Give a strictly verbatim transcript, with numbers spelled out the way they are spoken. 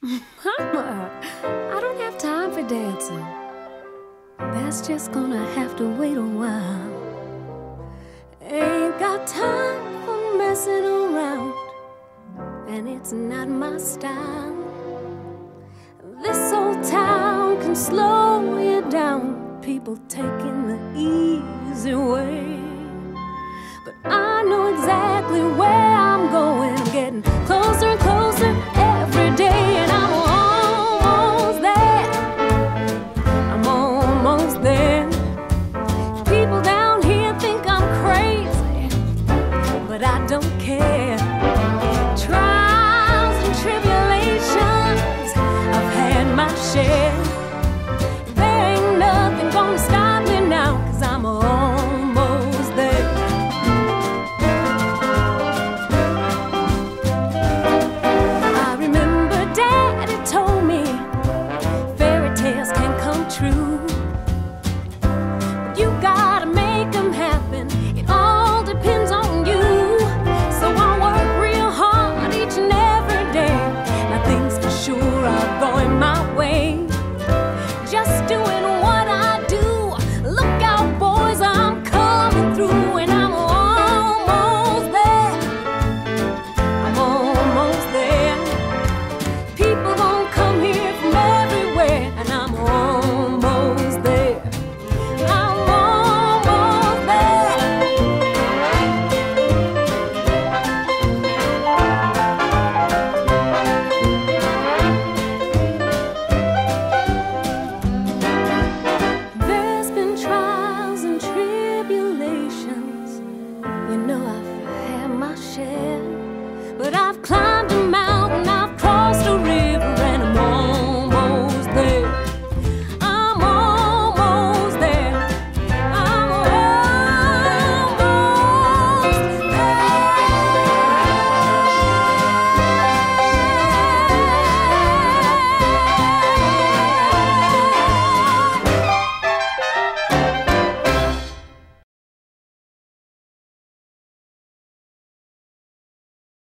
Mama, I don't have time for dancing. That's just gonna have to wait a while. Ain't got time for messing around, and it's not my style. This old town can slow you down, people taking the easy way. But I know exactly where I'm going. I'm getting closer and closer